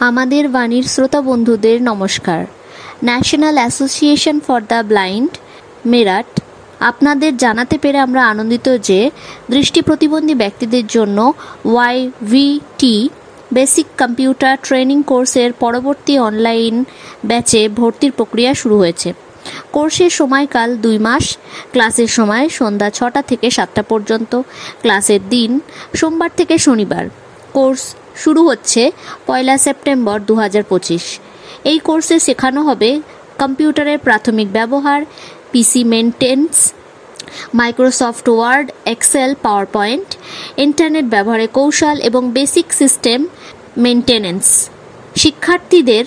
আমাদের বাণীর শ্রোতা বন্ধুদের নমস্কার। National Association for the Blind Meerut আপনাদের জানাতে পেরে আমরা আনন্দিত যে দৃষ্টি প্রতিবন্ধী ব্যক্তিদের জন্য YVT বেসিক কম্পিউটার ট্রেনিং কোর্সের পরবর্তী অনলাইন ব্যাচে ভর্তির প্রক্রিয়া শুরু হয়েছে। কোর্সের সময়কাল 2 মাস। ক্লাসের সময় সন্ধ্যা 6টা থেকে 7টা পর্যন্ত। ক্লাসের দিন সোমবার থেকে শনিবার। কোর্স শুরু হচ্ছে 1 সেপ্টেম্বর 2025। এই কোর্সে শেখানো হবে কম্পিউটারের প্রাথমিক ব্যবহার, PC maintenance, Microsoft Word, Excel, PowerPoint, internet ব্যবহারের কৌশল এবং বেসিক সিস্টেম মেনটেন্যান্স। শিক্ষার্থীদের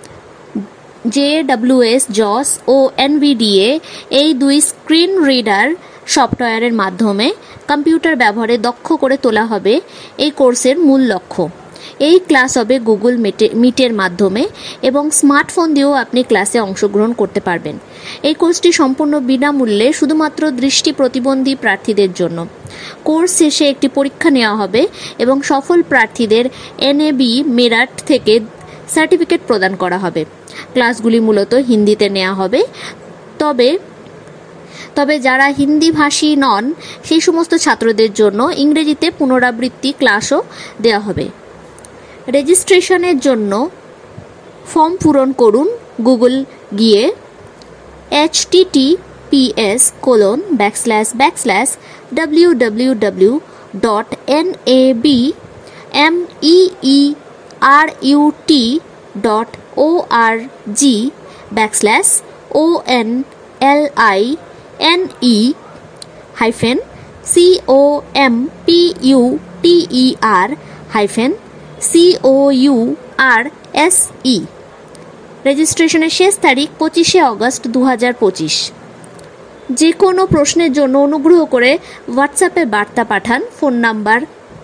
JWS, JOS ও NVDA এই 2 স্ক্রিন রিডার সফটওয়্যারের মাধ্যমে কম্পিউটার ব্যবহারে দক্ষ করে তোলা হবে এই কোর্সের মূল লক্ষ্য। এই ক্লাস হবে গুগল মিটের মাধ্যমে এবং স্মার্টফোন দিয়েও আপনি ক্লাসে অংশগ্রহণ করতে পারবেন। এই কোর্সটি সম্পূর্ণ বিনামূল্যে শুধুমাত্র দৃষ্টি প্রতিবন্ধী প্রার্থীদের জন্য। কোর্স শেষে একটি পরীক্ষা নেওয়া হবে এবং সফল প্রার্থীদের NAB মেরাট থেকে সার্টিফিকেট প্রদান করা হবে। ক্লাসগুলি মূলত হিন্দিতে নেওয়া হবে, তবে যারা হিন্দি ভাষী নন সেই সমস্ত ছাত্রদের জন্য ইংরেজিতে পুনরাবৃত্তি ক্লাসও দেওয়া হবে। রেজিস্ট্রেশনের জন্য ফর্ম পূরণ করুন গুগল গিয়ে www.onlinec.org/computer-course। রেজিস্ট্রেশনের শেষ তারিখ 25 আগস্ট 2025। যে কোনো প্রশ্নের জন্য অনুগ্রহ করে হোয়াটসঅ্যাপে বার্তা পাঠান। Phone number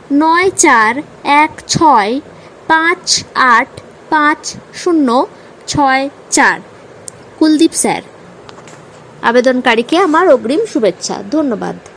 9416855064। কুলদীপ স্যার। আবেদনকারীকে আমার অগ্রিম শুভেচ্ছা। ধন্যবাদ।